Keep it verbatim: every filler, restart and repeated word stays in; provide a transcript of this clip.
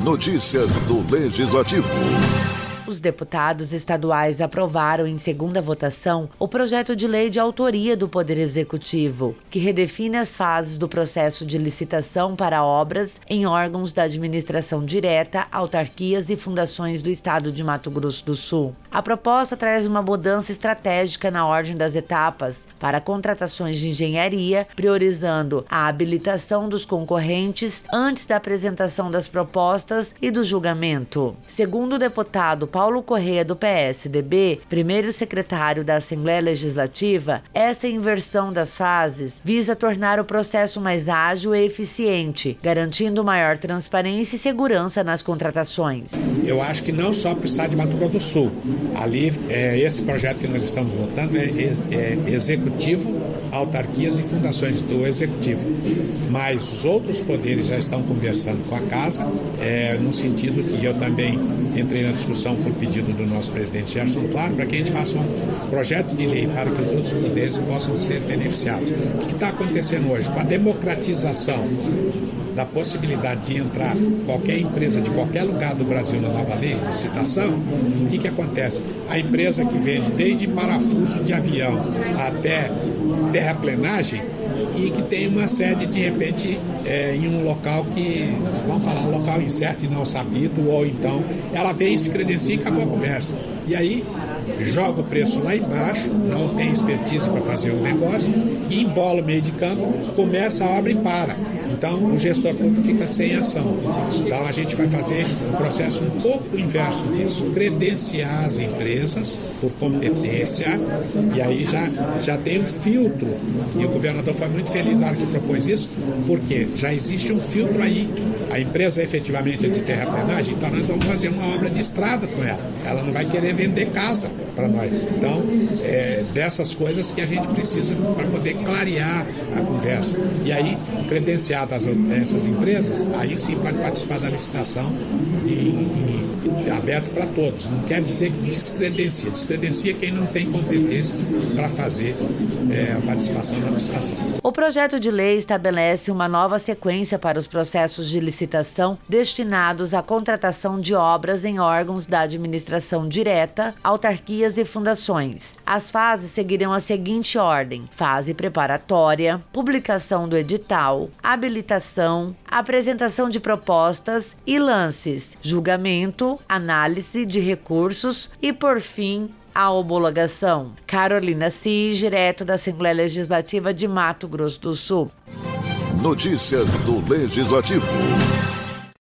Notícias do Legislativo. Os deputados estaduais aprovaram em segunda votação o projeto de lei de autoria do Poder Executivo, que redefine as fases do processo de licitação para obras em órgãos da administração direta, autarquias e fundações do Estado de Mato Grosso do Sul. A proposta traz uma mudança estratégica na ordem das etapas para contratações de engenharia, priorizando a habilitação dos concorrentes antes da apresentação das propostas e do julgamento. Segundo o deputado Paulo Correia, do P S D B, primeiro secretário da Assembleia Legislativa, essa inversão das fases visa tornar o processo mais ágil e eficiente, garantindo maior transparência e segurança nas contratações. Eu acho que não só para o estado de Mato Grosso do Sul. Ali, é, esse projeto que nós estamos votando é, é, é executivo, autarquias e fundações do executivo. Mas os outros poderes já estão conversando com a casa, é, no sentido que eu também entrei na discussão por pedido do nosso presidente Gerson Claro, para que a gente faça um projeto de lei para que os outros poderes possam ser beneficiados. O que está acontecendo hoje? Com a democratização da possibilidade de entrar qualquer empresa de qualquer lugar do Brasil na nova lei de licitação, o que, que acontece? A empresa que vende desde parafuso de avião até terraplenagem e que tem uma sede, de repente, é, em um local que, vamos falar, um local incerto e não sabido, ou então ela vem, se credencia e acabou a conversa. E aí joga o preço lá embaixo, não tem expertise para fazer o negócio, e embola o meio de campo, começa a obra e para. Então, o gestor público fica sem ação. Então, a gente vai fazer um processo um pouco inverso disso. Credenciar as empresas por competência, e aí já, já tem um filtro. E o governador foi muito feliz na hora que propôs isso, porque já existe um filtro aí. A empresa efetivamente é de terraplenagem, então nós vamos fazer uma obra de estrada com ela. Ela não vai querer vender casa para nós. Então, é dessas coisas que a gente precisa para poder clarear a conversa. E aí, credenciadas essas empresas, aí sim pode participar da licitação de, de, aberto para todos. Não quer dizer que descredencia. Descredencia quem não tem competência para fazer é, a participação na licitação. O projeto de lei estabelece uma nova sequência para os processos de licitação destinados à contratação de obras em órgãos da administração direta, autarquias e fundações. As fases seguirão a seguinte ordem: fase preparatória, publicação do edital, habilitação, apresentação de propostas e lances, julgamento, análise de recursos e, por fim, a homologação. Carolina Cis, direto da Assembleia Legislativa de Mato Grosso do Sul. Notícias do Legislativo.